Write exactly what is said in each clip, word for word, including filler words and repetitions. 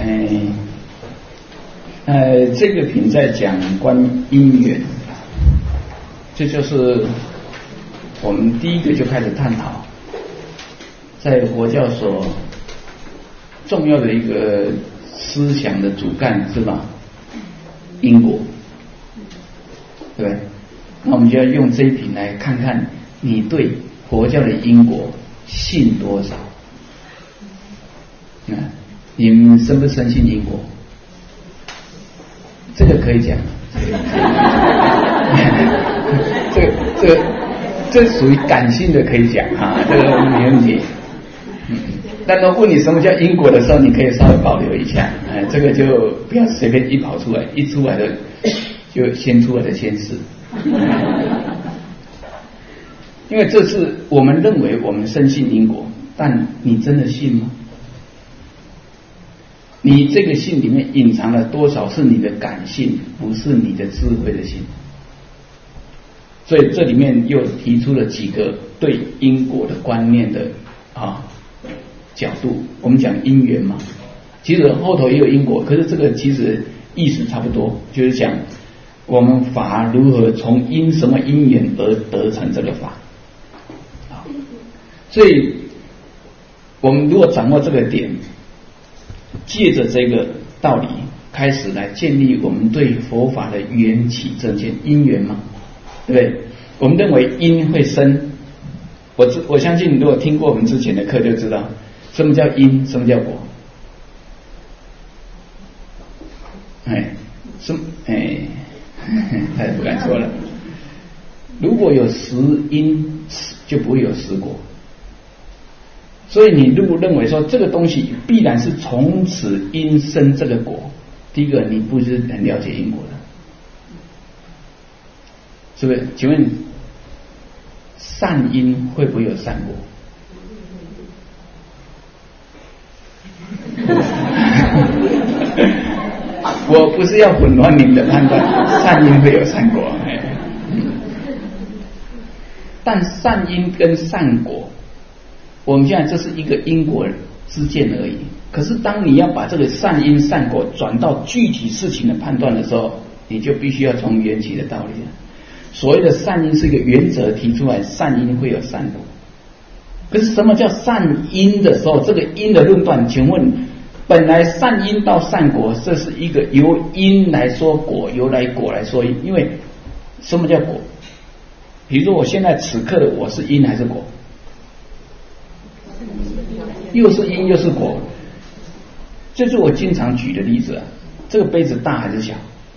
哎，呃，这个品在讲关于因缘，这就是我们第一个就开始探讨，在佛教所重要的一个思想的主干是吧？因果，对不对？那我们就要用这一品来看看你对佛教的因果信多少。啊，你们深不深信因果？这个可以讲，这个这个这属于感性的可以讲啊，这个没问题。嗯，但是问你什么叫因果的时候，你可以稍微保留一下，哎，这个就不要随便一跑出来，一出来的就先出来的先是。因为这是我们认为我们深信因果，但你真的信吗？你这个信里面隐藏了多少是你的感性，不是你的智慧的心？所以这里面又提出了几个对因果的观念的啊角度。我们讲因缘嘛，其实后头也有因果，可是这个其实意思差不多，就是讲我们法如何从因什么因缘而得成这个法。啊，所以我们如果掌握这个点，借着这个道理开始来建立我们对佛法的缘起正见，因缘嘛，对不对？我们认为因会生，我我相信如果听过我们之前的课就知道什么叫因，什么叫果。哎，什么哎，他也不敢说了。如果有实因，就不会有实果。所以你如果认为说这个东西必然是从此因生这个果，第一个你不是很了解因果的，是不是？请问善因会不会有善果？我不是要混乱你们的判断，善因会有善果，但善因跟善果，我们现在这是一个因果之见而已。可是当你要把这个善因善果转到具体事情的判断的时候，你就必须要从缘起的道理了。所谓的善因是一个原则提出来，善因会有善果。可是什么叫善因的时候，这个因的论断，请问本来善因到善果，这是一个由因来说果，由来果来说因。因为什么叫果？比如说我现在此刻的我是因还是果？又是因又是果。这是我经常举的例子啊。这个杯子大还是小？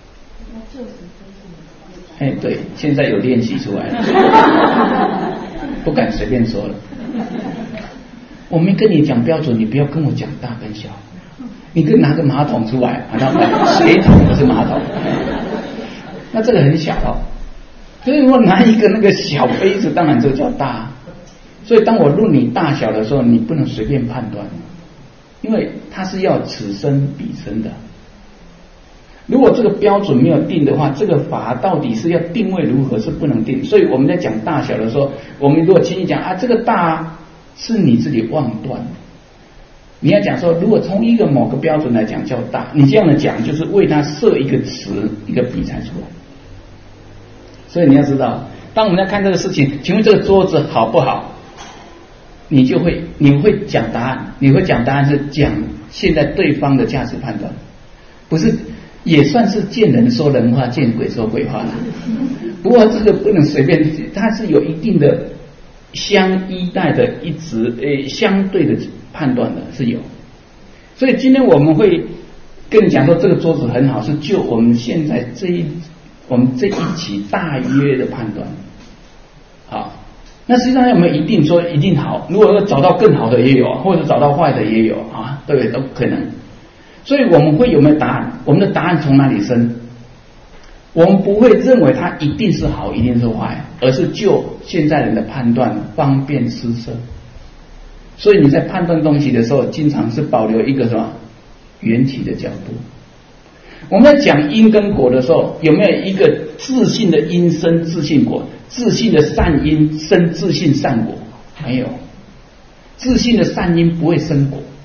哎，对，现在有练习出来了，不敢随便说了。我没跟你讲标准，你不要跟我讲大跟小。你可以拿个马桶出来，拿到水桶不是马桶，那这个很小哦。所以如果拿一个那个小杯子，当然这叫大。所以当我论你大小的时候，你不能随便判断，因为它是要此生彼生的。如果这个标准没有定的话，这个法到底是要定位如何是不能定。所以我们在讲大小的时候，我们如果轻易讲啊，这个大是你自己妄断。你要讲说，如果从一个某个标准来讲叫大，你这样的讲就是为它设一个词一个比才出来。所以你要知道，当我们在看这个事情，请问这个桌子好不好？你就会你会讲答案，你会讲答案是讲现在对方的价值判断，不是也算是见人说人话，见鬼说鬼话了。不过这个不能随便，它是有一定的相依赖的一直诶相对的判断的是有。所以今天我们会跟你讲说这个桌子很好，是就我们现在这一我们这一期大约的判断。好。那实际上有没有一定说一定好？如果找到更好的也有，或者找到坏的也有啊，对不对？都可能。所以我们会有没有答案？我们的答案从哪里生？我们不会认为它一定是好，一定是坏，而是就现在人的判断方便施设。所以你在判断东西的时候，经常是保留一个什么缘起的角度。我们在讲因跟果的时候，有没有一个自信的因生自信果，自信的善因生自信善果？没有，自信的善因不会生果。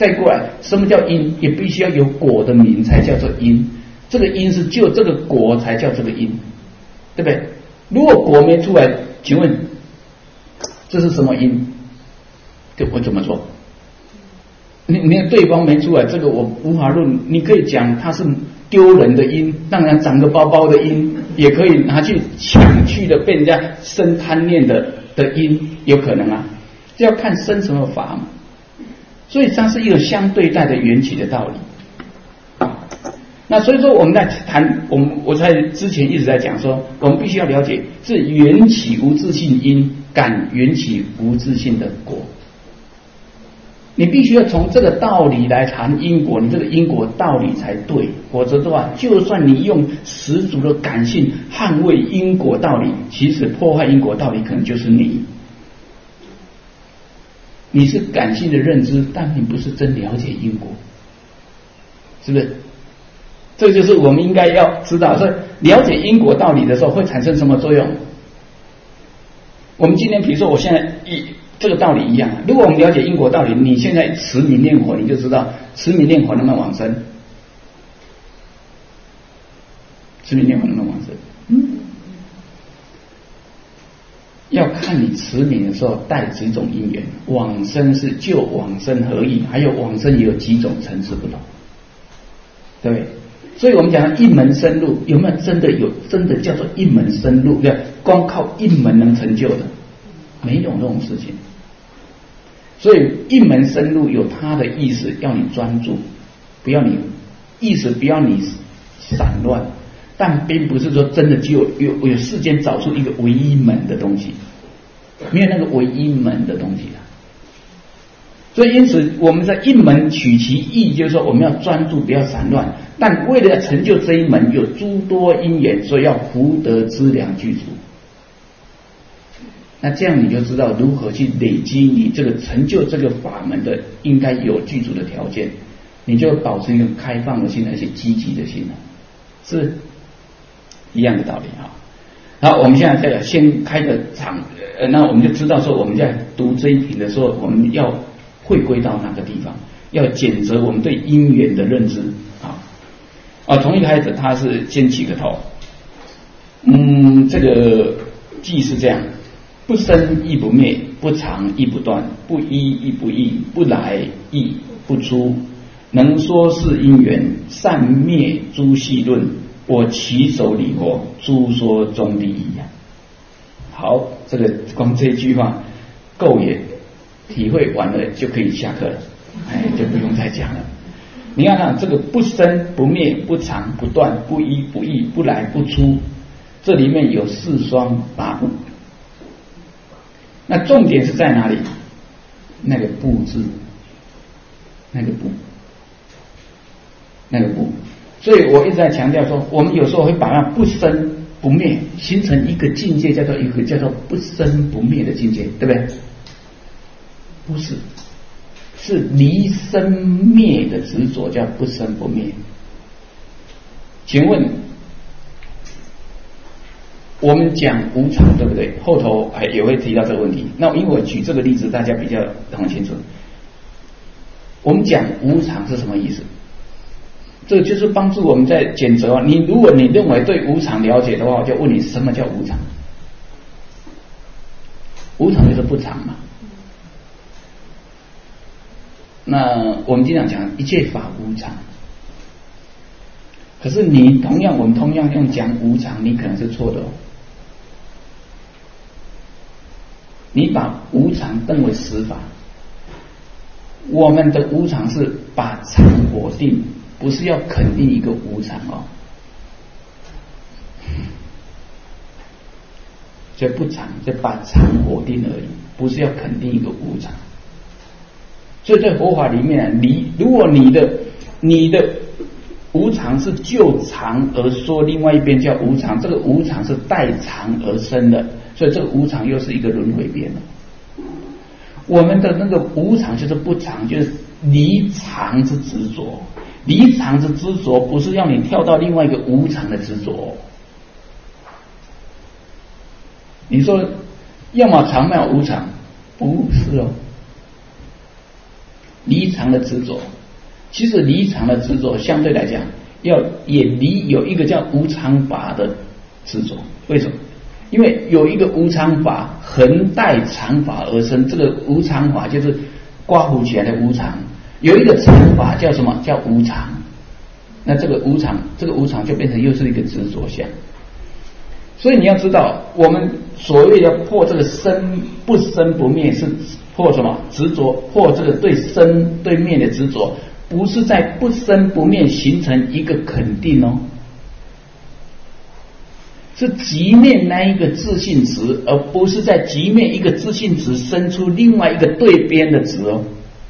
再过来，什么叫因？也必须要有果的名才叫做因。这个因是就这个果才叫这个因，对不对？如果果没出来，请问这是什么因？对，我怎么做？你你看对方没出来，这个我无法论。你可以讲它是丢人的因，让人长个包包的因，也可以拿去抢去的被人家生贪念的的因，有可能啊，这要看生什么法嘛。所以它是一个相对待的缘起的道理。那所以说我们在谈，我们我在之前一直在讲说，我们必须要了解是缘起无自性因感缘起无自性的果。你必须要从这个道理来谈因果，你这个因果道理才对，否则的话，就算你用十足的感性捍卫因果道理，其实破坏因果道理可能就是你。你是感性的认知，但你不是真了解因果，是不是？这就是我们应该要知道，说了解因果道理的时候会产生什么作用。我们今天比如说我现在一这个道理一样，如果我们了解因果道理，你现在持名念佛，你就知道持名念佛能不能往生，持名念佛能不能往生？嗯，要看你持名的时候带几种因缘。往生是就往生合意，还有往生也有几种层次不同，对不对？所以我们讲一门深入，有没有真的有真的叫做一门深入？对，光靠一门能成就的，没有这种事情。所以一门深入有它的意思，要你专注，不要你意思不要你散乱，但并不是说真的只有有有世间找出一个唯一门的东西，没有那个唯一门的东西的。所以因此我们在一门取其意，就是说我们要专注，不要散乱，但为了成就这一门有诸多因缘，所以要福德资粮具足。那这样你就知道如何去累积你这个成就这个法门的应该有具足的条件，你就保持一个开放的心，而且积极的心，是一样的道理啊。好，我们现在再先开个场，呃，那我们就知道说我们在读这一品的时候，我们要回归到哪个地方，要检责我们对因缘的认知啊。啊，从一开始他是先起个头，嗯，这个既是这样，不生亦不灭，不长亦不断，不依亦不异，不来亦不出，能说是因缘，善灭诸细论，我起手理活，诸说中第一呀。好，这个光这一句话够也，体会完了就可以下课了，哎，就不用再讲了。你看看这个不生不灭，不长不断，不依不异，不来不出，这里面有四双八不。那重点是在哪里？那个不字，那个不，那个不。所以我一直在强调说，我们有时候会把那不生不灭形成一个境界，叫做一个叫做不生不灭的境界，对不对？不是，是离生灭的执着叫不生不灭。请问我们讲无常，对不对？后头还也会提到这个问题。那因为我举这个例子，大家比较很清楚。我们讲无常是什么意思？这个就是帮助我们在检责。你如果你认为对无常了解的话，我就问你什么叫无常？无常就是不常嘛。那我们经常讲一切法无常，可是你同样我们同样用讲无常，你可能是错的哦。你把无常当为实法，我们的无常是把常否定，不是要肯定一个无常哦。所以不常就把常否定而已，不是要肯定一个无常。所以在佛法里面，你如果你的你的无常是就常而说，另外一边叫无常，这个无常是代常而生的，所以这个无常又是一个轮回边了。我们的那个无常就是不常，就是离常之执着，离常之执着不是要你跳到另外一个无常的执着。你说要么常要无常，不是哦。 离常的执着。其实离常的执着相对来讲，要也离有一个叫无常法的执着。为什么？因为有一个无常法横带常法而生，这个无常法就是刮胡起来的无常。有一个常法叫什么？叫无常。那这个无常，这个无常就变成又是一个执着相。所以你要知道，我们所谓要破这个生不生不灭，是破什么？执着，破这个对生对灭的执着，不是在不生不灭形成一个肯定哦，是即灭那一个自性值，而不是在即灭一个自性值生出另外一个对边的值哦，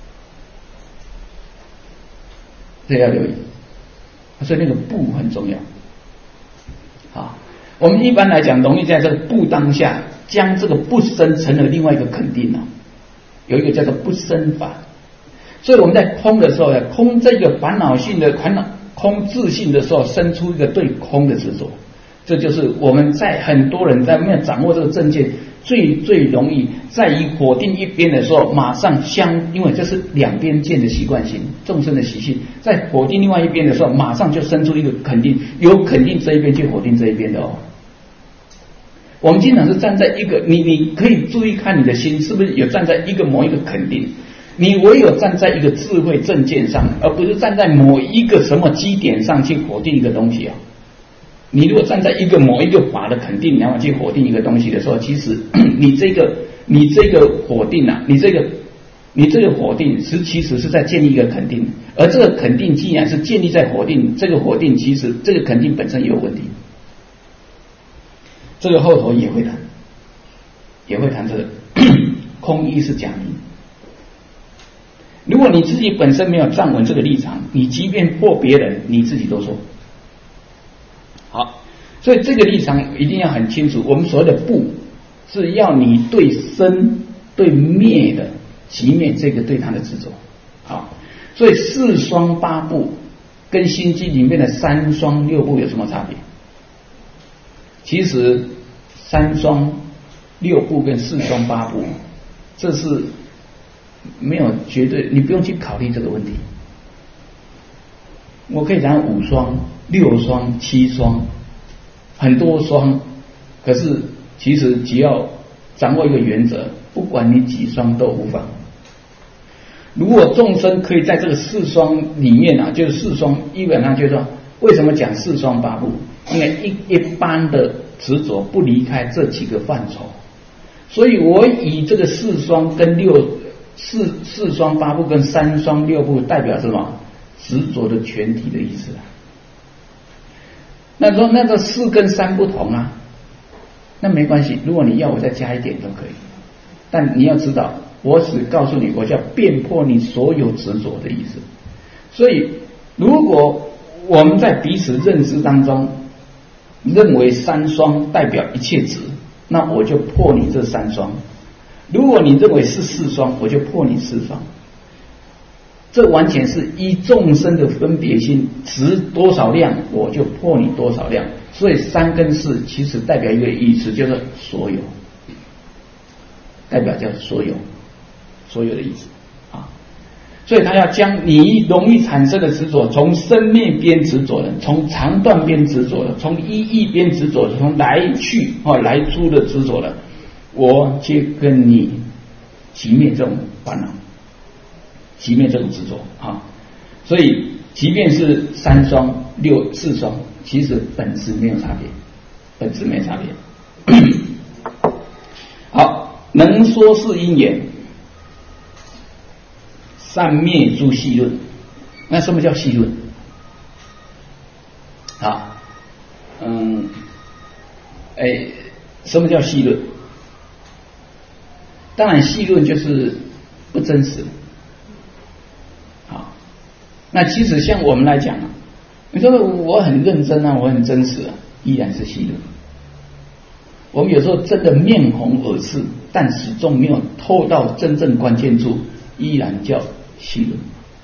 这要留意。所以那个不很重要。好，我们一般来讲容易在这个不当下将这个不生成了另外一个肯定哦，有一个叫做不生法。所以我们在空的时候，空这个烦恼性的烦恼空自性的时候，生出一个对空的执着。这就是我们在很多人在没有掌握这个正见，最最容易在于否定一边的时候，马上相，因为这是两边见的习惯性，众生的习性，在否定另外一边的时候，马上就生出一个肯定，有肯定这一边就否定这一边的哦。我们经常是站在一个，你你可以注意看你的心是不是有站在一个某一个肯定，你唯有站在一个智慧正见上，而不是站在某一个什么基点上去否定一个东西啊。你如果站在一个某一个法的肯定，然后去否定一个东西的时候，其实你这个你这个否定啊，你这个你这个否定是其实是在建立一个肯定，而这个肯定既然是建立在否定，这个否定其实这个肯定本身也有问题。这个后头也会谈，也会谈这个空义是假名。如果你自己本身没有站稳这个立场，你即便破别人，你自己都错。好，所以这个立场一定要很清楚。我们所谓的不，是要你对生对灭的即灭这个对它的执着。好，所以四双八部跟心经里面的三双六部有什么差别？其实三双六部跟四双八部，这是没有绝对，你不用去考虑这个问题。我可以讲五双、六双、七双，很多双，可是其实只要掌握一个原则，不管你几双都无妨。如果众生可以在这个四双里面啊，就是四双，基本上就是说，为什么讲四双八部？因为一一般的执着不离开这几个范畴，所以我以这个四双跟六四四双八部跟三双六部代表什么？执着的全体的意思啊。那说那个四跟三不同啊，那没关系，如果你要我再加一点都可以，但你要知道，我只告诉你，我叫辨破你所有执着的意思。所以如果我们在彼此认知当中认为三双代表一切执，那我就破你这三双；如果你认为是四双，我就破你四双。这完全是依众生的分别心，值多少量我就破你多少量。所以三跟四其实代表一个意思，就是所有，代表叫所有，所有的意思啊。所以他要将你容易产生的执着，从生灭边执着的，从长短边执着的，从一义边执着的，从来去啊来出的执着的，我去跟你击灭这种烦恼。即便这种执着啊，所以即便是三双六四双，其实本质没有差别，本质没有差别。好，能说是因缘，善灭诸细论。那什么叫细论？好，嗯，哎，什么叫细论？当然，细论就是不真实。那其实像我们来讲啊，你说我很认真啊，我很真实啊，依然是细论。我们有时候真的面红耳赤，但始终没有透到真正关键处，依然叫细论，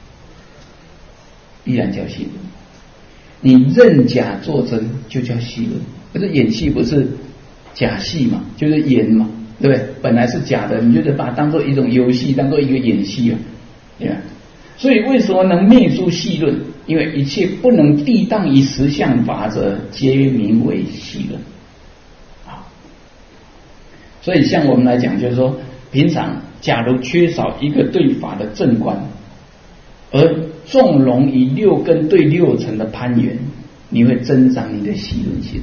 依然叫细论。你认假作真就叫细论，可是演戏不是假戏嘛，就是演嘛，对不对？本来是假的，你就是把它当做一种游戏，当做一个演戏啊，对吧？ 所以为什么能灭诸戏论？因为一切不能地当于实相法者，皆名为戏论。啊，所以像我们来讲，就是说，平常假如缺少一个对法的正观，而纵容于六根对六尘的攀缘，你会增长你的戏论心。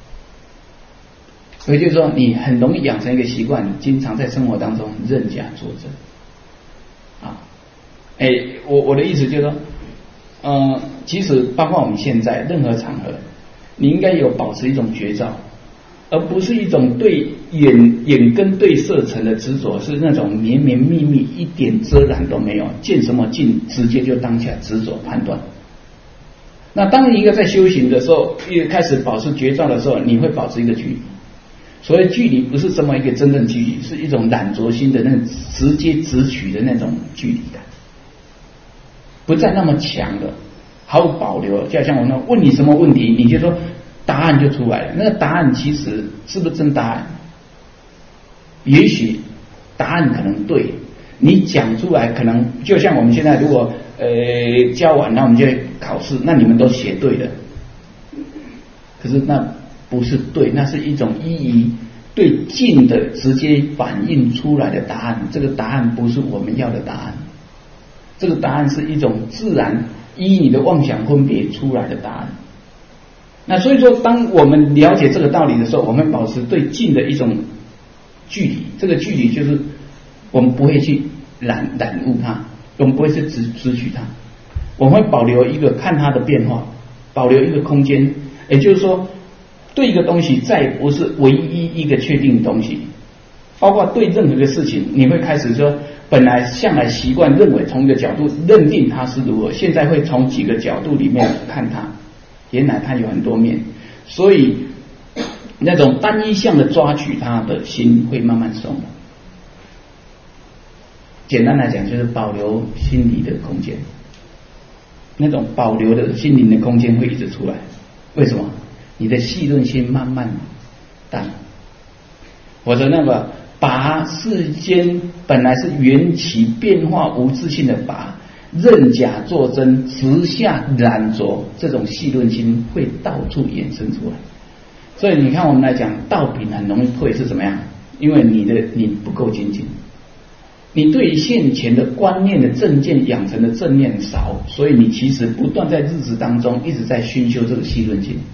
所以就是说，你很容易养成一个习惯，经常在生活当中认假作真。啊，哎，我我的意思就是说，呃，其实包括我们现在任何场合，你应该有保持一种觉照，而不是一种对眼眼根对色尘的执着，是那种绵绵密密，一点遮拦都没有，见什么境直接就当下执着判断。那当你一个在修行的时候，一开始保持觉照的时候，你会保持一个距离。所谓距离不是这么一个真正距离，是一种染着心的那种直接直取的那种距离感，不再那么强的，毫无保留。就像我那问你什么问题，你就说答案就出来了。那个答案其实是不是真答案？也许答案可能对，你讲出来可能就像我们现在如果呃教完，那我们就考试，那你们都写对了，可是那不是对，那是一种依于对境的直接反映出来的答案。这个答案不是我们要的答案，这个答案是一种自然依你的妄想分别出来的答案。那所以说，当我们了解这个道理的时候，我们保持对境的一种距离，这个距离就是我们不会去染染污它，我们不会去直直取它，我们会保留一个看它的变化，保留一个空间，也就是说，对一个东西再不是唯一一个确定的东西，包括对任何一个事情，你会开始说，本来向来习惯认为从一个角度认定它是如何，现在会从几个角度里面看它，原来它有很多面，所以那种单一项的抓取它的心会慢慢松。简单来讲，就是保留心理的空间，那种保留的心灵的空间会一直出来。为什么？你的戏论心慢慢淡，或者那个把世间本来是缘起变化无自性的法，认假作真，直下染着，这种戏论心会到处衍生出来。所以你看我们来讲道品很容易退是怎么样？因为你的你不够精进，你对于现前的观念的正见养成的正念少，所以你其实不断在日子当中一直在熏修这个戏论心，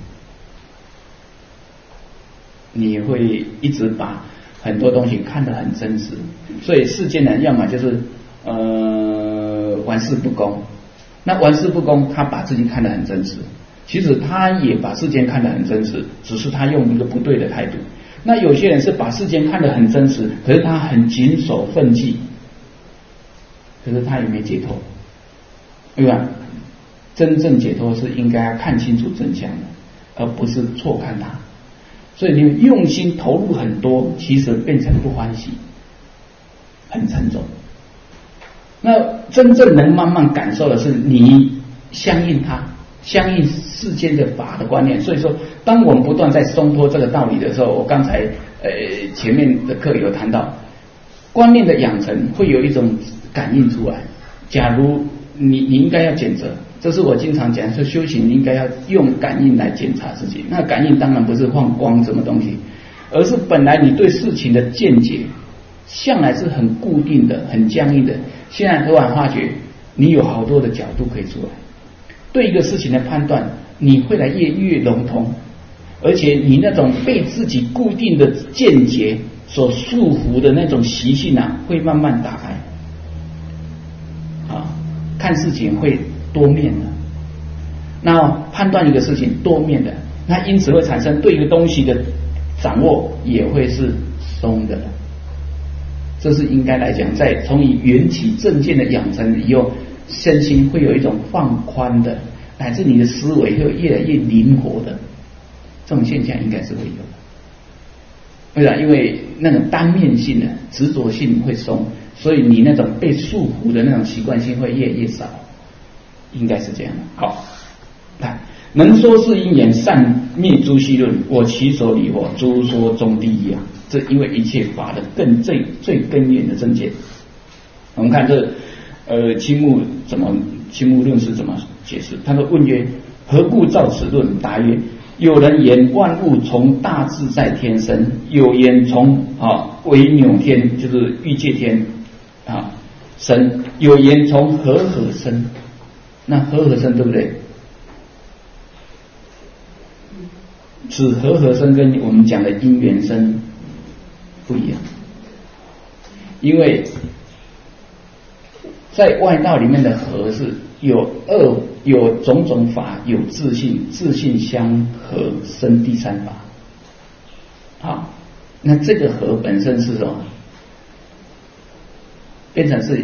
你会一直把很多东西看得很真实。所以世间人要么就是呃玩世不恭，那玩世不恭他把自己看得很真实，其实他也把世间看得很真实，只是他用一个不对的态度。那有些人是把世间看得很真实，可是他很谨守分际，可是他也没解脱，对吧？真正解脱是应该要看清楚真相的，而不是错看它。所以你用心投入很多，其实变成不欢喜，很沉重。那真正能慢慢感受的是你相应它，相应世间的法的观念。所以说，当我们不断在松脱这个道理的时候，我刚才呃前面的课有谈到，观念的养成会有一种感应出来。假如你你应该要检测，这是我经常讲，说修行应该要用感应来检查自己。那感应当然不是放光什么东西，而是本来你对事情的见解向来是很固定的、很僵硬的，现在突然发觉你有好多的角度可以出来，对一个事情的判断你会来越越笼统，而且你那种被自己固定的见解所束缚的那种习性啊，会慢慢打开。啊，看事情会多面的，那判断一个事情多面的，那因此会产生对一个东西的掌握也会是松的。这是应该来讲，在从以缘起正见的养成以后，身心会有一种放宽的，乃至你的思维会越来越灵活的，这种现象应该是会有的。为啥？因为那种单面性的执着性会松，所以你那种被束缚的那种习惯性会越来越少，应该是这样的。好，来，能说是因缘善灭诸戏论，我其所理我诸说中第一啊！这因为一切法的更最最根源的正见。我们看这呃，青木怎么青木论是怎么解释？他说问曰：何故造此论？答曰：有人言万物从大自在天生，有言从啊为扭天，就是欲界天啊生，有言从和合生。那和合生对不对？此和合生跟我们讲的因缘生不一样，因为在外道里面的和是有二有种种法，有自性，自性相合生第三法。好，那这个和本身是什么？变成是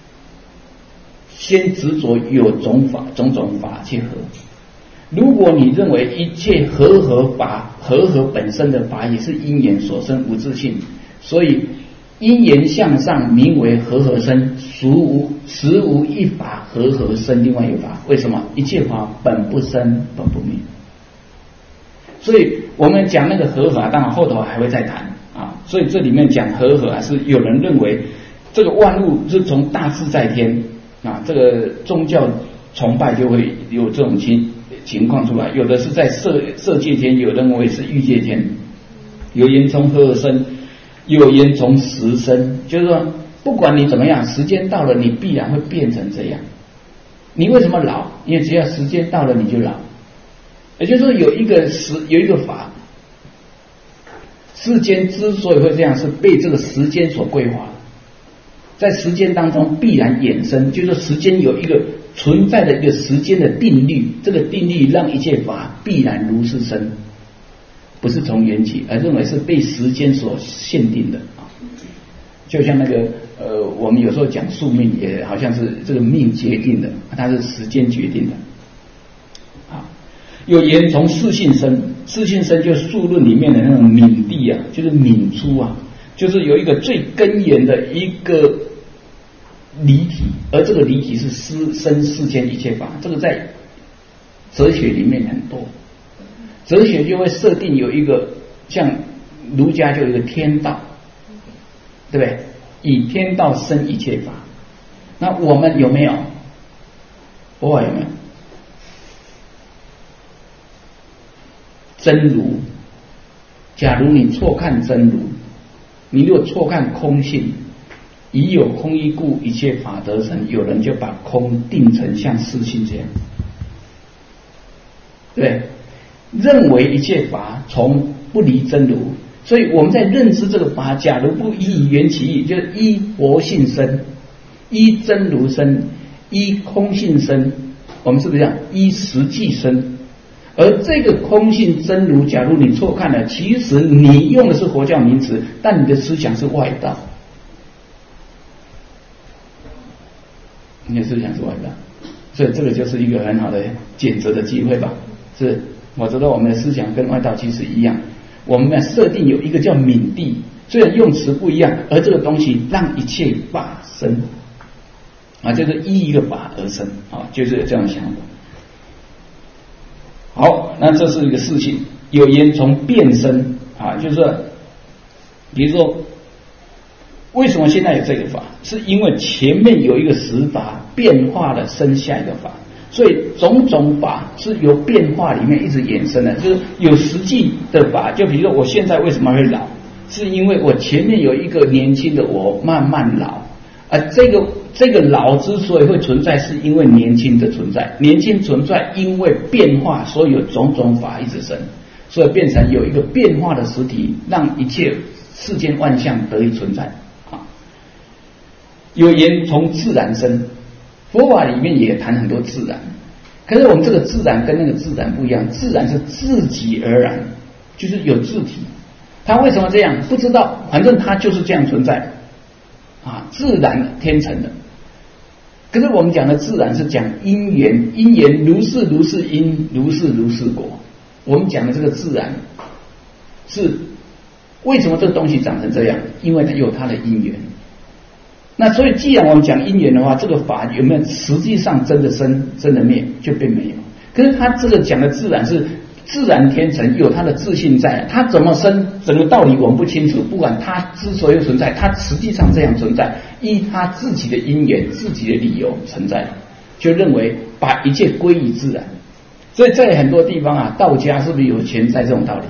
先执着有种法种种法去合。如果你认为一切和合法和合本身的法也是因缘所生无自性，所以因缘向上名为和合生，实无实无一法和合生另外一法。为什么？一切法本不生本不灭。所以我们讲那个和法，当然后头还会再谈啊。所以这里面讲和合，还是有人认为这个万物是从大自在天啊，这个宗教崇拜就会有这种情情况出来。有的是在色色界天，有人认为是欲界天。有言从和合生，有言从时生，就是说不管你怎么样，时间到了你必然会变成这样。你为什么老？因为只要时间到了你就老。也就是说有一个时有一个法，世间之所以会这样，是被这个时间所规划，在时间当中必然衍生，就是说时间有一个存在的一个时间的定律，这个定律让一切法必然如是生，不是从缘起，而认为是被时间所限定的啊。就像那个呃，我们有时候讲宿命，也好像是这个命决定的，它是时间决定的。啊，有言从四性生，四性生就是数论里面的那种敏地啊，就是敏出啊，就是有一个最根源的一个离体，而这个离体是思生世间一切法。这个在哲学里面很多，哲学就会设定有一个，像儒家就有一个天道，对不对？以天道生一切法。那我们有没有？佛法有没有？真如，假如你错看真如，你如果错看空性，以有空一故，一切法得成。有人就把空定成像四性这样，对，认为一切法从不离真如。所以我们在认知这个法，假如不依缘起义，就是依佛性生，依真如生，依空性生，我们是不是这样？依实际生。而这个空性真如，假如你错看了，其实你用的是佛教名词，但你的思想是外道，你的思想是外道。所以这个就是一个很好的检责的机会吧。是，我知道我们的思想跟外道其实一样。我们的设定有一个叫敏地，虽然用词不一样，而这个东西让一切法生啊，就是依一个法而生啊，就是有这样的想法。好，那这是一个事情。有言从变生啊，就是说，比如说，为什么现在有这个法？是因为前面有一个实法变化了，生下一个法。所以种种法是由变化里面一直衍生的，就是有实际的法。就比如说我现在为什么会老，是因为我前面有一个年轻的我慢慢老，而这个这个老之所以会存在，是因为年轻的存在，年轻存在因为变化，所以有种种法一直生，所以变成有一个变化的实体，让一切世间万象得以存在啊。有言从自然生。佛法里面也谈很多自然，可是我们这个自然跟那个自然不一样，自然是自己而然，就是有自体。它为什么这样？不知道，反正它就是这样存在啊，自然天成的。可是我们讲的自然是讲因缘，因缘如是如是因，如是如是果。我们讲的这个自然是为什么这个东西长成这样？因为它有它的因缘。那所以既然我们讲因缘的话，这个法有没有实际上真的生真的灭，就并没有。可是他这个讲的自然是自然天成，有它的自信在，它怎么生，整个道理我们不清楚。不管它之所以存在，它实际上这样存在，依它自己的因缘、自己的理由存在，就认为把一切归于自然。所以在很多地方啊，道家是不是有存在这种道理？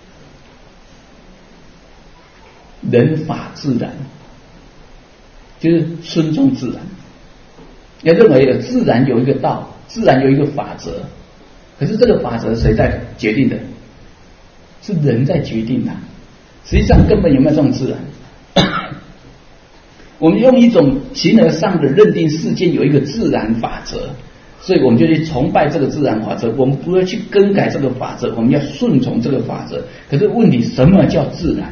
人法自然，就是尊重自然，要认为有自然有一个道，自然有一个法则。可是这个法则谁在决定的？是人在决定的。实际上根本有没有这种自然？我们用一种形而上的认定世间有一个自然法则，所以我们就去崇拜这个自然法则，我们不会去更改这个法则，我们要顺从这个法则。可是问题，什么叫自然？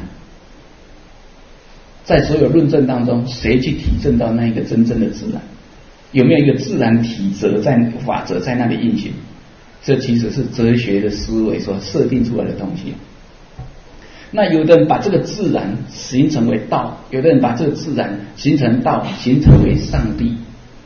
在所有论证当中，谁去体证到那一个真正的自然？有没有一个自然体则在法则在那里运行？这其实是哲学的思维所设定出来的东西。那有的人把这个自然形成为道，有的人把这个自然形成道，形成为上帝，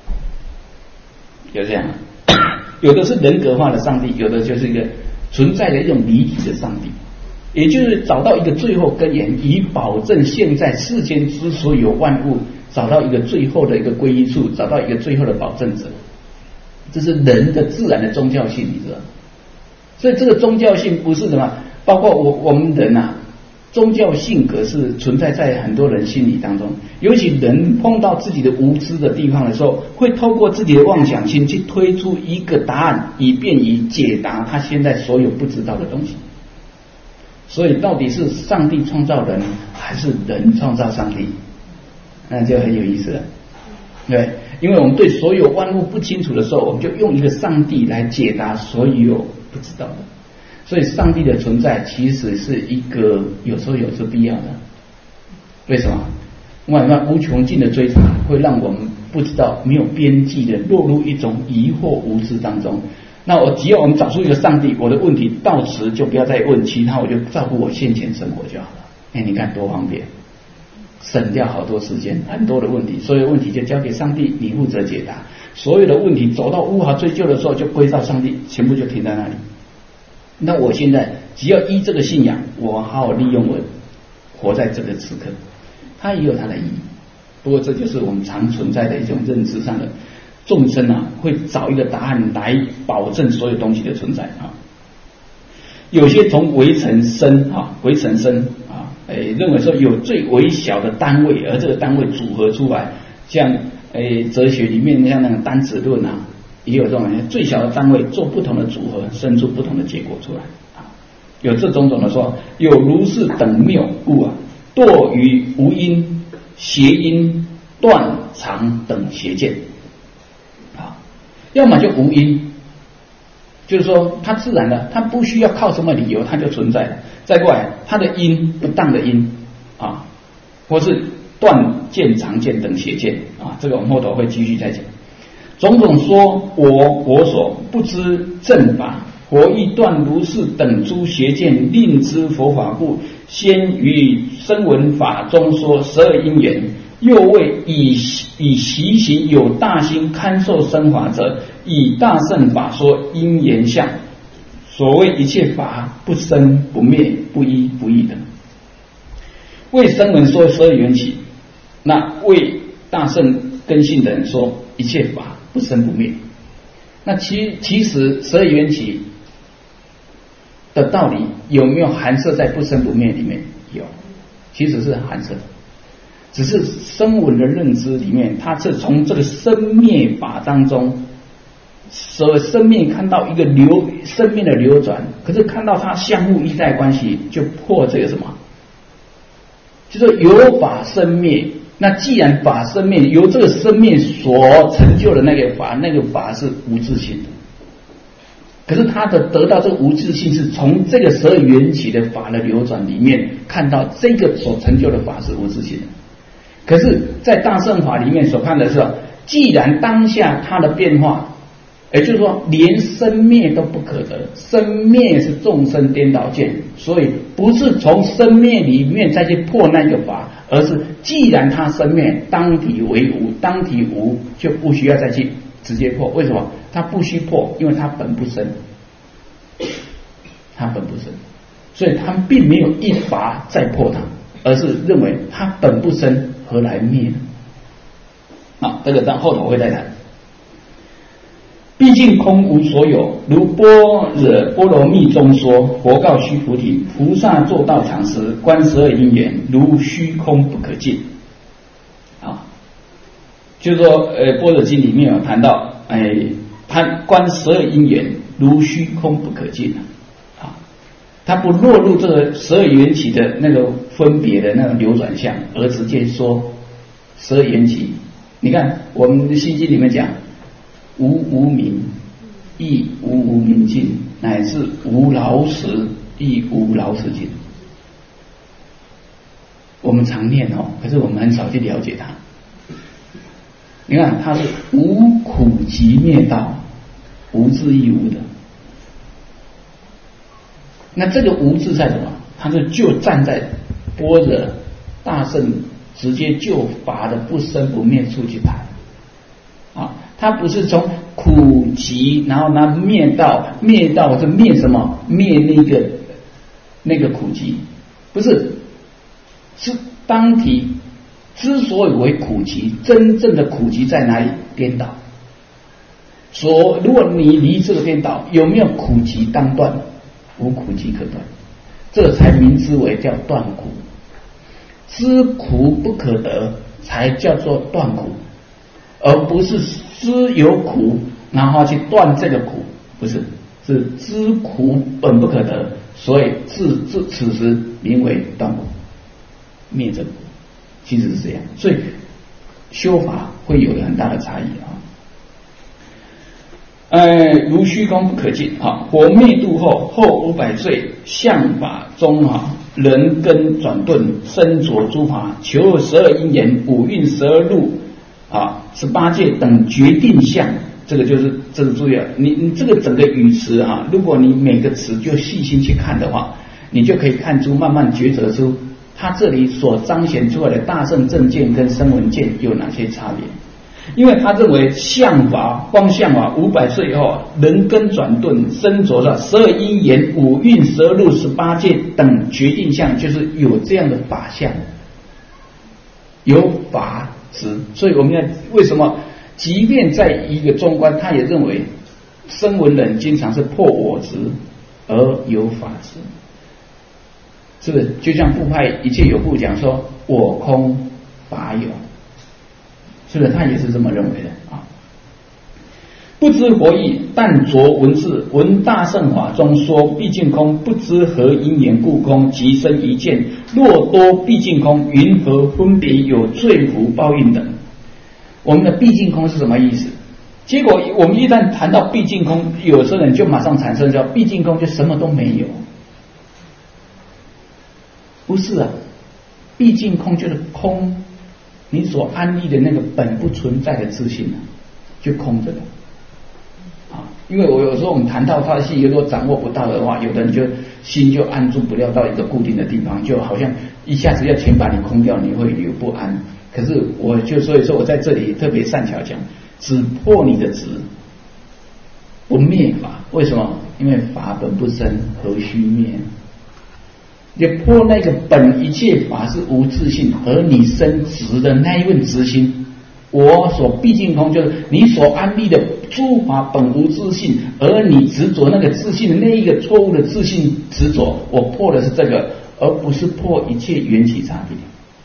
有这样。有的是人格化的上帝，有的就是一个存在的一种离体的上帝，也就是找到一个最后根源，以保证现在世间之所有万物找到一个最后的一个归依处，找到一个最后的保证者。这是人的自然的宗教性，你知道？所以这个宗教性不是什么，包括我我们人啊，宗教性格是存在在很多人心理当中。尤其人碰到自己的无知的地方的时候，会透过自己的妄想心去推出一个答案，以便于解答他现在所有不知道的东西。所以到底是上帝创造人，还是人创造上帝？那就很有意思了。对，因为我们对所有万物不清楚的时候，我们就用一个上帝来解答所有不知道的。所以上帝的存在其实是一个有时候有是必要的。为什么？外面无穷尽的追查会让我们不知道，没有边际的落入一种疑惑无知当中。那我只要我们找出一个上帝，我的问题到此就不要再问其他，我就照顾我现前生活就好了。哎，你看多方便，省掉好多时间，很多的问题，所有问题就交给上帝，你负责解答。所有的问题走到无法追究的时候，就归到上帝，全部就停在那里。那我现在只要依这个信仰，我好好利用我活在这个此刻，它也有它的意义。不过这就是我们常存在的一种认知上的众生啊，会找一个答案来保证所有东西的存在啊。有些从微尘生啊，微尘生啊，诶，认为说有最微小的单位，而这个单位组合出来，像诶哲学里面像那个单子论啊，也有这种最小的单位做不同的组合，生出不同的结果出来啊。有这种种的说，有如是等谬故啊，堕于无因、邪因、断常等邪见啊。要么就无因。就是说它自然的，它不需要靠什么理由它就存在了。再过来它的因，不当的因啊，或是断见常见等邪见啊，这个我们后头会继续再讲。种种说我我所不知正法，佛亦断如是等诸邪见，令知佛法故，先于声闻法中说十二因缘，又谓以以习行有大心堪受生法者，以大乘法说因缘相。所谓一切法不生不灭，不依不异的。为声闻说十二缘起，那为大乘根性的人说一切法不生不灭。那其其实十二缘起的道理有没有含摄在不生不灭里面？有，其实是含摄的。只是声闻的认知里面，它是从这个生灭法当中，所谓生命看到一个流生命的流转，可是看到它相互依赖关系，就破这个什么，就是有法生灭。那既然法生灭，由这个生灭所成就的那个法，那个法是无自性的。可是他的得到这个无自性，是从这个十二缘起的法的流转里面看到这个所成就的法是无自性的。可是在大乘法里面所看的是，既然当下它的变化，也就是说连生灭都不可得，生灭是众生颠倒见，所以不是从生灭里面再去破那个法，而是既然它生灭，当体为无，当体无就不需要再去直接破。为什么？它不需破，因为它本不生。 它本不生，所以他们并没有一拔再破它，而是认为它本不生，何来灭呢？啊，这个到后头会再谈。毕竟空无所有，如般若波罗蜜中说，佛告须菩提：菩萨坐道场时，观十二因缘，如虚空不可尽。啊，就是说，呃，般若经里面有谈到，哎，他观十二因缘，如虚空不可尽啊，他不落入这个十二缘起的那个分别的那个流转相，而直接说十二缘起。你看我们的心经里面讲。无无明，亦无无明尽，乃至无老死，亦无老死尽。我们常念哦，可是我们很少去了解它。你看，它是无苦集灭道，无自亦无的。那这个无字在什么？它是就站在般若大圣直接就法的不生不灭处去谈啊。它不是从苦集，然后呢灭道，灭道是灭什么？灭那个那个苦集，不是，是当体之所以为苦集，真正的苦集在哪里？颠倒。所如果你离这个颠倒，有没有苦集当断？无苦集可断，这才名之为叫断苦。知苦不可得，才叫做断苦，而不是知有苦，然后去断这个苦，不是，是知苦本不可得，所以自自此时名为断苦，灭这苦，其实是这样。所以修法会有很大的差异啊。呃，如虚空不可尽啊！佛灭度后，后五百岁，相法中啊，人根转顿，身着诸法，求十二因缘，五蕴十二路啊，十八界等决定相。这个就是这个注意啊，你你这个整个语词啊，如果你每个词就细心去看的话，你就可以看出慢慢抉择出它这里所彰显出来的大乘正见跟声闻见有哪些差别。因为他认为相法光相法五百岁以后，人根转顿，身着了十二因缘、五蕴、十二路、十八界等决定相，就是有这样的法相，有法执。所以我们要为什么，即便在一个中观，他也认为声闻人经常是破我执而有法执，是不是？就像部派一切有部讲说我空法有。是不是他也是这么认为的啊？不知佛意，但着文字，闻大乘法中说毕竟空，不知何因缘故空，即生一见。若多毕竟空，云何分别有罪福报应等？我们的毕竟空是什么意思？结果我们一旦谈到毕竟空，有些人就马上产生叫毕竟空就什么都没有。不是啊，毕竟空就是空。你所安立的那个本不存在的自信就空着了啊！因为我有时候我们谈到他的心，有时候掌握不到的话，有的人就心就安住不了到一个固定的地方，就好像一下子要全把你空掉，你会有不安。可是我就所以说我在这里特别善巧讲，只破你的执，不灭法。为什么？因为法本不生，何须灭？也破那个本一切法是无自性，而你生执的那一份执心，我所毕竟空就是你所安立的诸法本无自性，而你执着那个自性的那一个错误的自性执着，我破的是这个，而不是破一切缘起差别。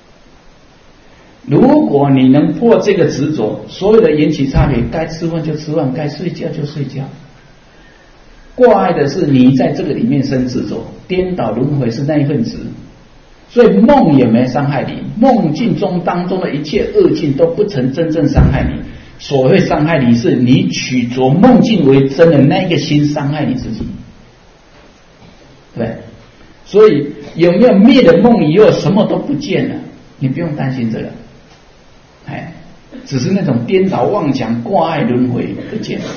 如果你能破这个执着，所有的缘起差别，该吃饭就吃饭，该睡觉就睡觉。挂碍的是你在这个里面生执着，颠倒轮回是那一份执，所以梦也没伤害你，梦境中当中的一切恶境都不曾真正伤害你，所谓伤害你是你取着梦境为真的那一个心伤害你自己，对，所以有没有灭了梦以后什么都不见了，你不用担心这个，哎，只是那种颠倒妄想挂碍轮回不见了。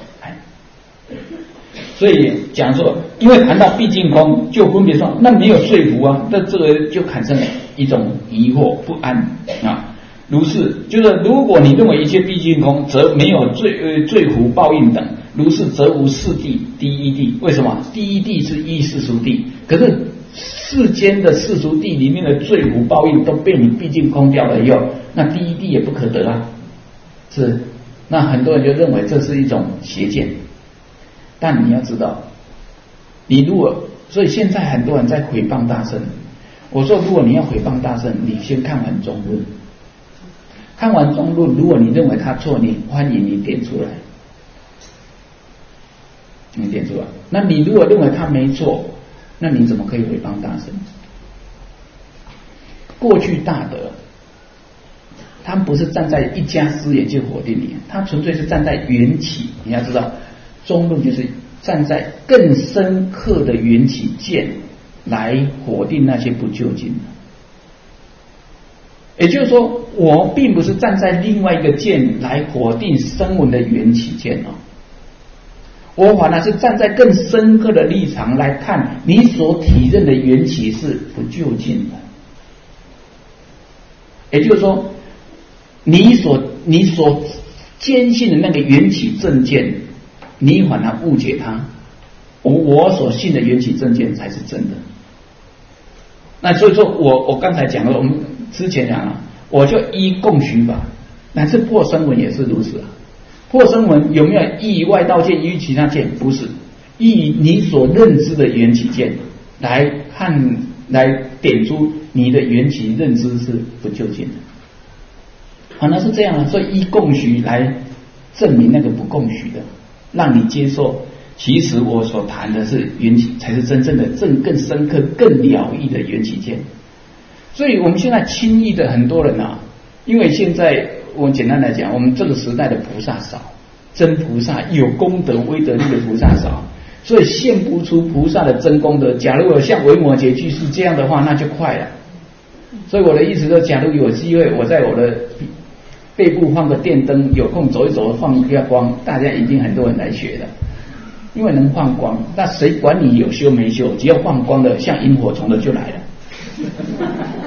所以讲说，因为谈到毕竟空，就分别说那没有说服啊，那这个就产生一种疑惑不安啊。如是，就是如果你认为一切毕竟空，则没有罪呃罪福报应等， 如是则无四谛第一谛。为什么？第一谛是依世俗谛，可是世间的世俗谛里面的罪苦报应都被你毕竟空掉了以后，那第一谛也不可得啊。是，那很多人就认为这是一种邪见，但你要知道，你如果所以现在很多人在诽谤大圣，我说如果你要诽谤大圣，你先看完中论，看完中论，如果你认为他错，你欢迎你点出来，你点出来。那你如果认为他没错，那你怎么可以诽谤大圣？过去大德，他不是站在一家之言去否定你，他纯粹是站在缘起。你要知道，中论就是站在更深刻的缘起见来否定那些不究竟的。也就是说，我并不是站在另外一个见来否定声闻的缘起见哦，我反而是站在更深刻的立场来看你所体认的缘起是不究竟的。也就是说，你所你所坚信的那个缘起正见，你反而误解它。我我所信的缘起正见才是真的。那所以说我我刚才讲了，我们之前讲了，我就依共许法，乃至破声闻也是如此啊。破声闻有没有依外道见、依其他见？不是，依你所认知的缘起见来看，来点出你的缘起认知是不究竟的。反而是这样啊，所以依共许来证明那个不共许的，让你接受。其实我所谈的是缘起，才是真正的正更深刻、更了义的缘起见。所以我们现在轻易的很多人啊，因为现在我简单来讲，我们这个时代的菩萨少，真菩萨有功德威德力的菩萨少，所以现不出菩萨的真功德。假如有像维摩诘居士这样的话，那就快了。所以我的意思说，假如有机会，我在我的背部放个电灯，有空走一走，放一下光，大家已经很多人来学了。因为能放光，那谁管你有修没修？只要放光的，像萤火虫的就来了。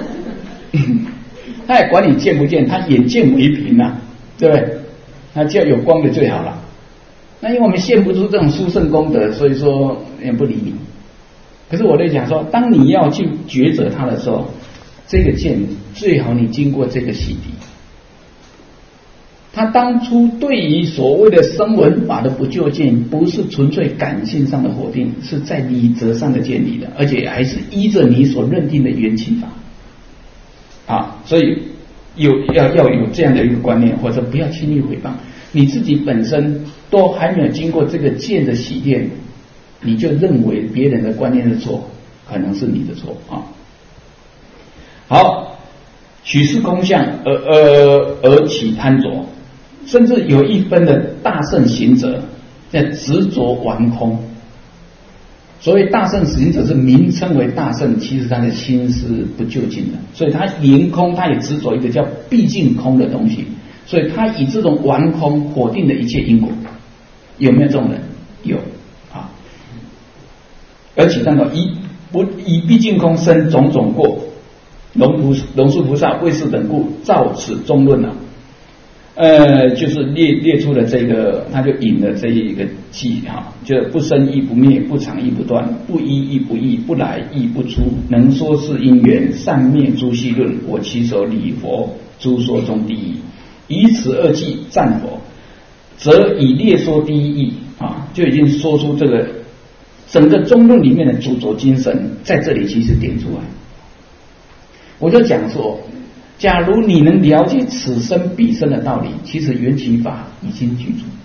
他也管你见不见，他眼见为凭啊，对不对？他只要有光的最好了。那因为我们现不出这种殊胜功德，所以说也不理你。可是我在讲说，当你要去抉择它的时候，这个见最好你经过这个洗涤。他当初对于所谓的声闻法的不究竟，不是纯粹感性上的否定，是在理则上的建立的，而且还是依着你所认定的缘起法啊。所以有要要有这样的一个观念，或者不要轻易诽谤。你自己本身都还没有经过这个见的洗练，你就认为别人的观念是错，可能是你的错啊。好，取是空相而而而起贪着。甚至有一分的大圣行者在执着玩空。所谓大圣行者是名称为大圣，其实他的心是不究竟的，所以他连空他也执着一个叫毕竟空的东西，所以他以这种玩空否定了一切因果。有没有这种人？有啊。而且看到以不以毕竟空生种种过，龙菩龙树菩萨为是等故造此中论啊。呃，就是列列出了这个，他就引了这一个记哈，就不生亦不灭，不长亦不断，不一亦不异，不来亦不出，能说是因缘，善灭诸系论，我其手礼佛，诸说中第一。以此二记赞佛，则以列说第一义啊，就已经说出这个整个中论里面的主轴精神，在这里其实点出来。我就讲说，假如你能了解此生彼生的道理，其实缘起法已经具足。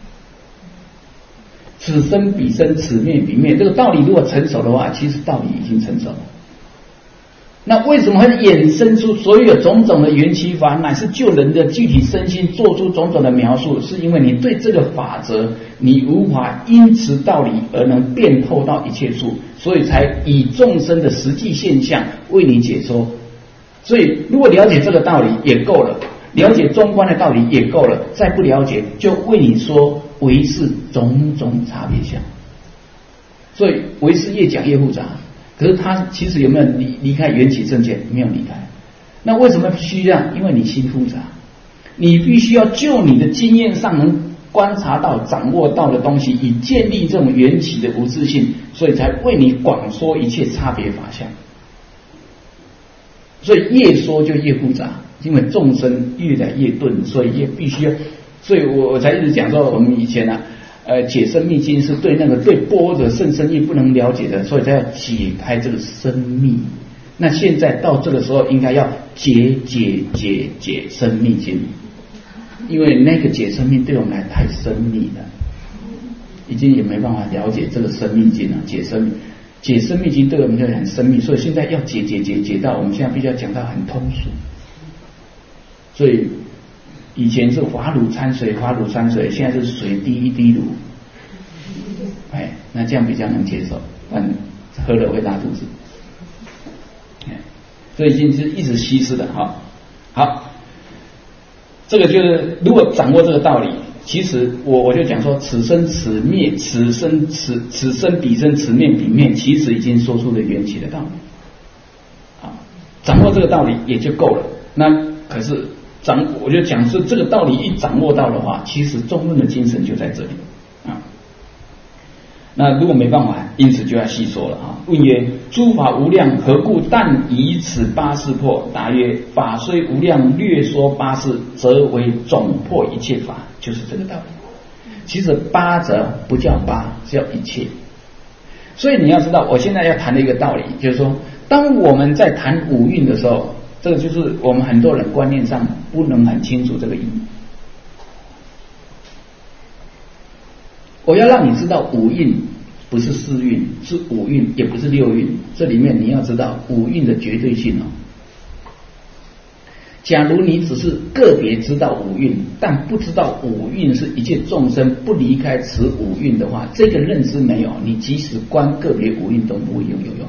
此生彼生，此灭彼灭，这个道理如果成熟的话，其实道理已经成熟了。那为什么会衍生出所有种种的缘起法，乃是就人的具体身心做出种种的描述？是因为你对这个法则，你无法因此道理而能辨透到一切处，所以才以众生的实际现象为你解说。所以如果了解这个道理也够了，了解中观的道理也够了，再不了解就为你说唯识种种差别相。所以唯识越讲越复杂，可是他其实有没有离离开缘起正见？没有离开。那为什么需要？因为你心复杂，你必须要就你的经验上能观察到、掌握到的东西，以建立这种缘起的无自性，所以才为你广说一切差别法相。所以越说就越复杂，因为众生越来越钝，所以也必须要。所以我我才一直讲说，我们以前啊，呃，解深密经是对那个对般若甚深义不能了解的，所以才要解开这个深密。那现在到这个时候，应该要解解解解深密经，因为那个解深密对我们来太深密了，已经也没办法了解这个深密经了。解深密。解深密经对我们就很深密，所以现在要解解解解到我们现在必须要讲到很通俗。所以以前是滑乳掺水，滑乳掺水，现在是水滴一滴乳，哎，那这样比较能接受，嗯，喝了会拉肚子，哎，所以已经是一直稀释的哈。好，这个就是如果掌握这个道理。其实我我就讲说，此生此灭，此生此此生彼生，此面彼面，其实已经说出了缘起的道理。啊，掌握这个道理也就够了。那可是掌，我就讲是这个道理一掌握到的话，其实中论的精神就在这里啊。那如果没办法，因此就要细说了啊。问曰：诸法无量，何故但以此八事破？答曰：法虽无量，略说八事，则为总破一切法。就是这个道理。其实八则不叫八，叫一切。所以你要知道，我现在要谈的一个道理，就是说，当我们在谈五蕴的时候，这个就是我们很多人观念上不能很清楚这个意义。我要让你知道，五蕴不是四蕴，是五蕴，也不是六蕴。这里面你要知道五蕴的绝对性哦。假如你只是个别知道五蕴，但不知道五蕴是一切众生不离开此五蕴的话，这个认知没有，你即使观个别五蕴都不会有有用，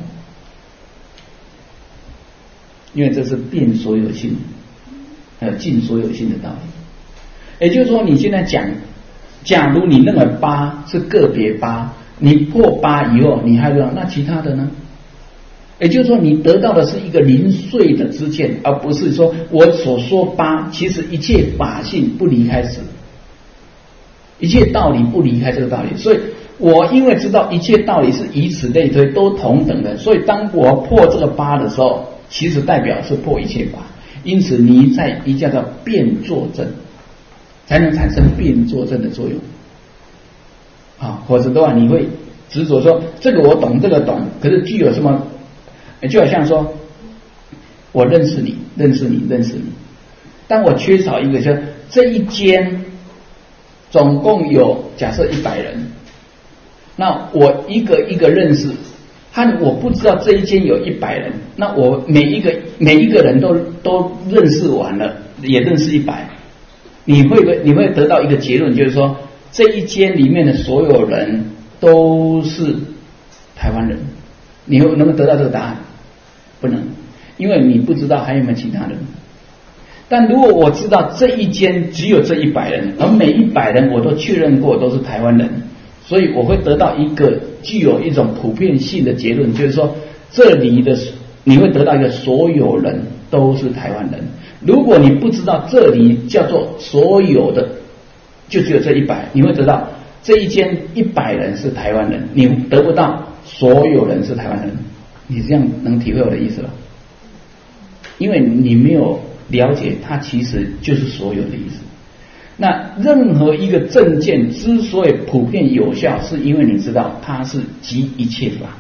因为这是变所有性，呃，尽所有性的道理。也就是说，你现在讲，假如你认为八是个别八，你破八以后，你还有那其他的呢？也就是说，你得到的是一个零碎的知见，而不是说我所说八，其实一切法性不离开此，一切道理不离开这个道理。所以我因为知道一切道理是以此类推，都同等的，所以当我破这个八的时候，其实代表是破一切法。因此你在一叫做变作证，才能产生变作证的作用啊，否则的话你会执着说这个我懂，这个懂，可是具有什么？就好像说，我认识你，认识你，认识你。但我缺少一个，就这一间总共有假设一百人，那我一个一个认识，和我不知道这一间有一百人，那我每一个每一个人都都认识完了，也认识一百，你会不会你会得到一个结论，就是说这一间里面的所有人都是台湾人？你能不能得到这个答案？不能，因为你不知道还有没有其他人。但如果我知道这一间只有这一百人，而每一百人我都确认过都是台湾人，所以我会得到一个具有一种普遍性的结论，就是说这里的你会得到一个所有人都是台湾人。如果你不知道这里叫做所有的就只有这一百，你会得到这一间一百人是台湾人，你得不到所有人是台湾人。你这样能体会我的意思了？因为你没有了解它其实就是所有的意思。那任何一个证件之所以普遍有效，是因为你知道它是集一切法。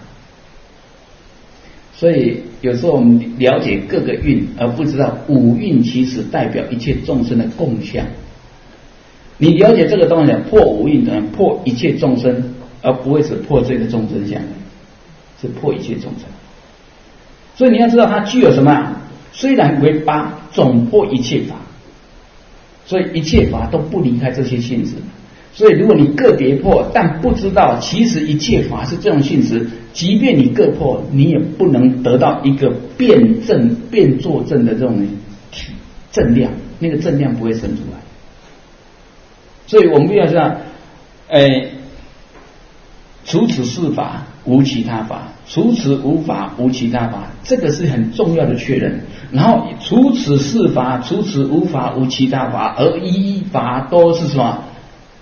所以有时候我们了解各个蕴，而不知道五蕴其实代表一切众生的共相。你了解这个东西，破五蕴等于破一切众生，而不会只破这个众生相，是破一切众生。所以你要知道它具有什么啊？虽然为八，总破一切法，所以一切法都不离开这些性质。所以如果你个别破，但不知道其实一切法是这种性质，即便你个破，你也不能得到一个辩证辩作证的这种正量，那个正量不会生出来。所以我们必须要知道，呃，除此四法无其他法，除此无法无其他法，这个是很重要的确认。然后除此四法，除此无法无其他法，而一法都是什么？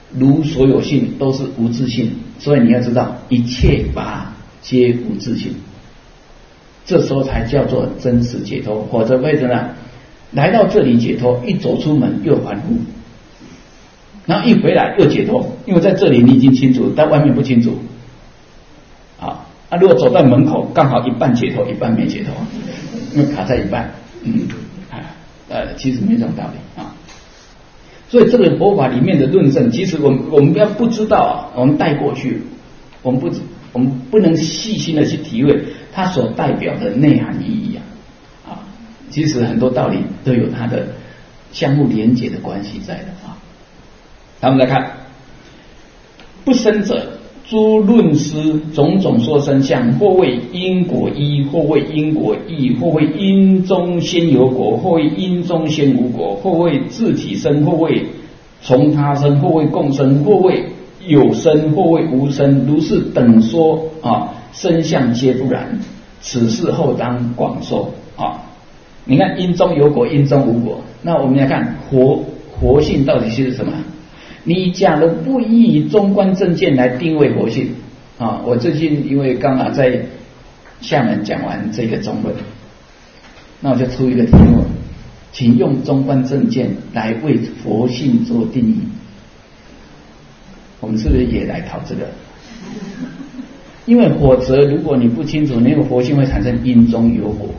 如所有性都是无自性，所以你要知道一切法皆无自性，这时候才叫做真实解脱。否则为什么来到这里解脱，一走出门又反复，然后一回来又解脱？因为在这里你已经清楚，在外面不清楚。啊，啊，如果走到门口，刚好一半解脱，一半没解脱，因为卡在一半。嗯，啊，呃，其实没这种道理啊。所以这个佛法里面的论证，其实我们我们要不知道啊，我们带过去，我们不我们不能细心的去体会它所代表的内涵意义啊。啊，其实很多道理都有它的相互连结的关系在的啊。那我们来看，不生者，诸论师种种说生相，或谓因果一，或谓因果异，或谓因中先有果，或谓因中先无果，或谓自体生，或谓从他生，或谓共生，或谓有生，或谓无生，如是等说啊，生相皆不然，此事后当广说啊。你看因中有果，因中无果，那我们来看活活性到底是什么？你假如不以中观正见来定位活性啊，我最近因为刚好在厦门讲完这个中论，那我就出一个题目，请用中观正见来为佛性做定义。我们是不是也来考这个？因为否则如果你不清楚，那个活性会产生因中有果，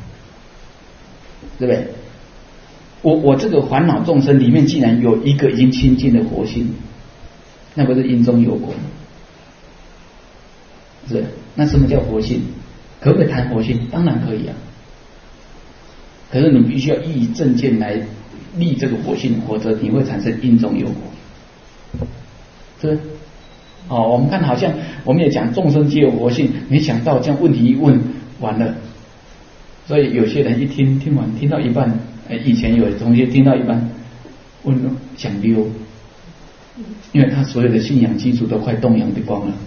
对不对？我我这个烦恼众生里面竟然有一个已经清净的活性，那不是因中有果吗？是，那什么叫活性？可不可以谈活性？当然可以啊。可是你必须要依正见来立这个活性，否则你会产生因中有果。是，哦，我们看好像我们也讲众生皆有活性，没想到这样问题一问完了，所以有些人一听听完听到一半。以前有同学听到一半问想溜，因为他所有的信仰基础都快动摇的光了，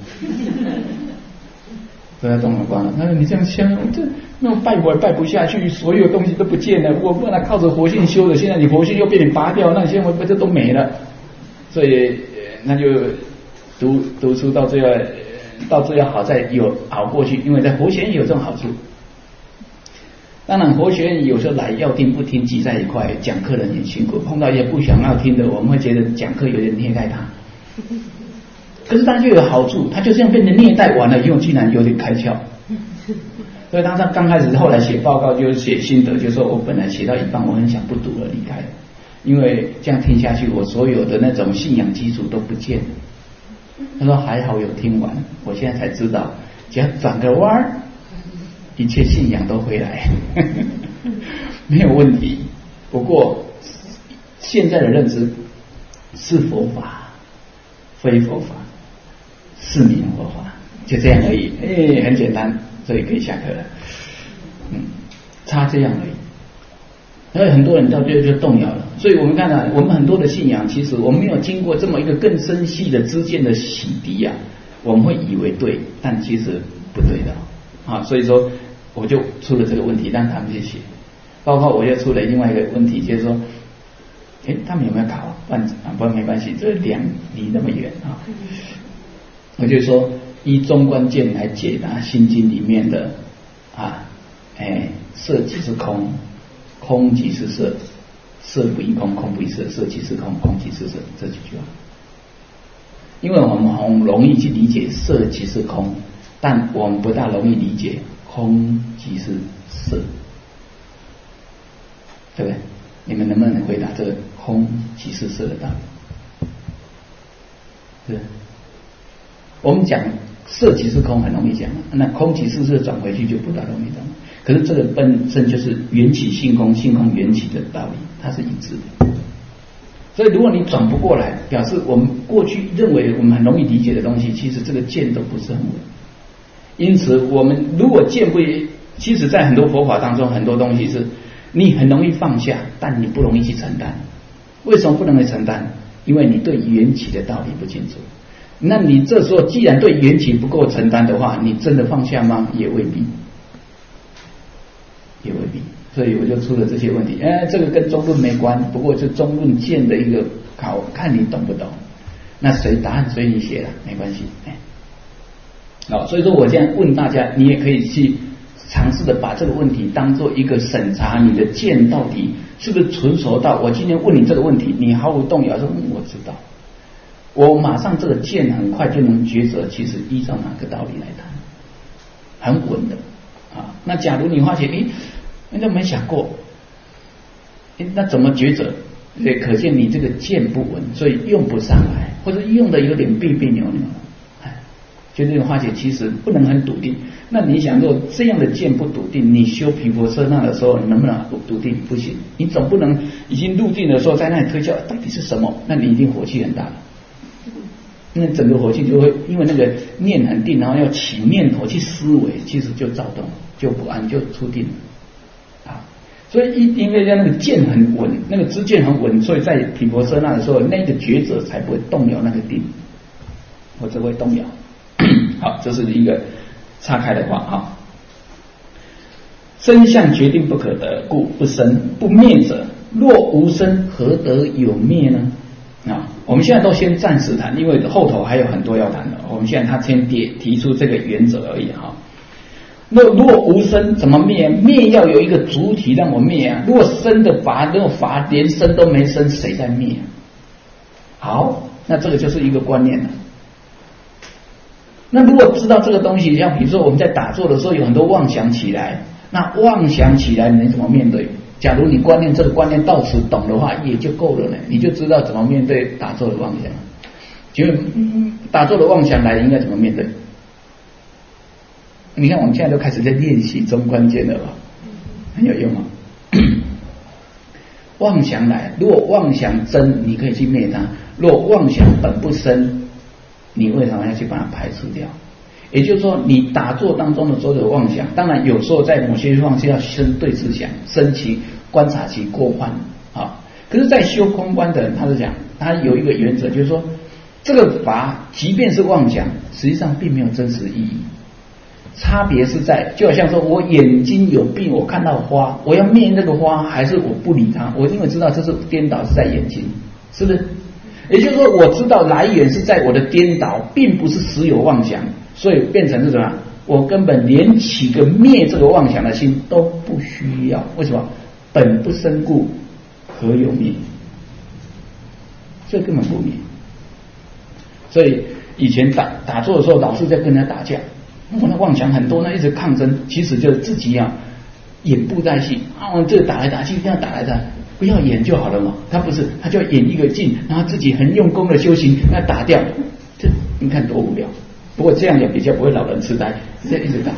都要动摇光了。他说你这样想，这那拜我拜不下去，所有东西都不见了。我本来靠着活性修的，现在你活性又被你拔掉，那现在不这都没了。所以那就读读书到最后，到最后好在有熬过去，因为在佛学院有这种好处。当然佛学院有时候来要听不听挤在一块，讲课人也辛苦，碰到一些不想要听的，我们会觉得讲课有点虐待他。可是他就有好处，他就这样被人虐待完了以后，竟然有点开窍。所以他刚开始后来写报告就写心得，就说我本来写到一半，我很想不读了离开，因为这样听下去，我所有的那种信仰基础都不见了。他说还好有听完，我现在才知道，只要转个弯儿，一切信仰都回来，没有问题。不过现在的认知是佛法，非佛法，是名佛法，就这样而已。哎，很简单，所以可以下课了。嗯，差这样而已。所以很多人到最后就动摇了。所以我们看到、啊，我们很多的信仰，其实我们没有经过这么一个更深细的知见的洗涤啊，我们会以为对，但其实不对的啊。所以说，我就出了这个问题，让他们去写。包括我又出了另外一个问题，就是说，哎，他们有没有考？不然啊，不然没关系，这两离那么远啊。我就说，依中观见来解答《心经》里面的啊，哎，色即是空。空即是色，色不异空，空不异色，色即是空，空即是色，这几句话。因为我们很容易去理解色即是空，但我们不大容易理解空即是色，对不对？你们能不能回答这个空即是色的道理？对，我们讲色即是空很容易讲，那空即是色转回去就不大容易讲。可是这个本身就是缘起性空，性空缘起的道理，它是一致的。所以如果你转不过来，表示我们过去认为我们很容易理解的东西，其实这个见都不是很稳。因此我们如果见不，其实在很多佛法当中，很多东西是你很容易放下，但你不容易去承担。为什么不能够承担？因为你对缘起的道理不清楚。那你这时候既然对缘起不够承担的话，你真的放下吗？也未必。也未必，所以我就出了这些问题。哎，这个跟中论没关，不过是中论见的一个考，看你懂不懂。 那谁答案随你写了，没关系。哎，好，所以说我现在问大家，你也可以去尝试的把这个问题当做一个审查你的剑到底是不是纯熟到我今天问你这个问题，你毫无动摇说嗯我知道，我马上这个剑很快就能抉择，其实依照哪个道理来谈，很稳的啊。那假如你发现诶你都没想过，诶那怎么抉择？也可见你这个剑不稳，所以用不上来，或者用的有点别别扭扭，哎，就这种化解其实不能很笃定。那你想说这样的剑不笃定，你修毗婆舍那的时候，你能不能笃定？不行，你总不能已经入定的时候在那里推敲到底是什么，那你一定火气很大的。那整个火气就会因为那个念很定，然后要起念头去思维，其实就躁动，就不安，就出定了啊。所以因因为那个剑很稳，那个知见很稳，所以在毗婆舍那的时候，那个抉择才不会动摇那个定，或者会动摇。好，这是一个岔开的话哈。生相决定不可得，故不生不灭者，若无生，何得有灭呢？啊，我们现在都先暂时谈，因为后头还有很多要谈的。我们现在他先提提出这个原则而已哈。若若无生怎么灭？灭要有一个主体让我灭啊。如果生的法，如果法连生都没生，谁在灭？好，那这个就是一个观念了。那如果知道这个东西，像比如说我们在打坐的时候有很多妄想起来，那妄想起来你怎么面对？假如你观念这个观念到此懂的话，也就够了呢，你就知道怎么面对打坐的妄想。就打坐的妄想来，应该怎么面对？你看我们现在都开始在练习中观剑了吧，很有用吗？妄想来，如果妄想真，你可以去灭它；如果妄想本不生，你为什么要去把它排除掉？也就是说，你打坐当中的所有妄想，当然有时候在某些地方是要生对治想，生其观察其过患啊。可是，在修空观的人，他是讲，他有一个原则，就是说，这个法即便是妄想，实际上并没有真实意义。差别是在，就好像说我眼睛有病，我看到花，我要灭那个花，还是我不理它？我因为知道这是颠倒是在眼睛，是不是？也就是说，我知道来源是在我的颠倒，并不是实有妄想，所以变成是什么？我根本连起个灭这个妄想的心都不需要。为什么？本不生故，何有灭？所以根本不灭。所以以前打打坐的时候，老是在跟人家打架。我那妄想很多，那一直抗争，其实就是自己啊演布袋戏啊，这个打来打去，这样打来打，不要演就好了嘛。他不是，他就要演一个劲，然后自己很用功的修行，那打掉，这你看多无聊。不过这样也比较不会老人痴呆，这样一直打，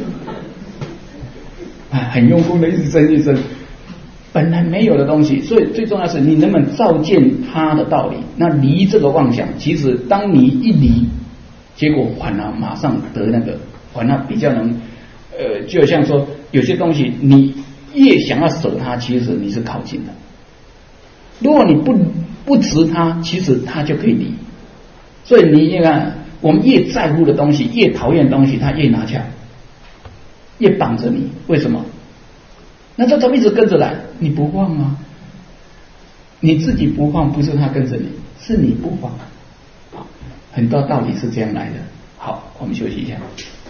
啊，很用功的一直争一争，本来没有的东西。所以最重要是你能不能照见他的道理。那离这个妄想，其实当你一离，结果反而马上得那个，反而比较能，呃，就像说有些东西你越想要舍它，其实你是靠近的。如果你不不执它，其实它就可以离。所以你看，我们越在乎的东西，越讨厌的东西，它越拿下，越绑着你。为什么？那它怎么一直跟着来？你不放吗？你自己不放，不是它跟着你，是你不放。很多道理是这样来的。好，我们休息一下。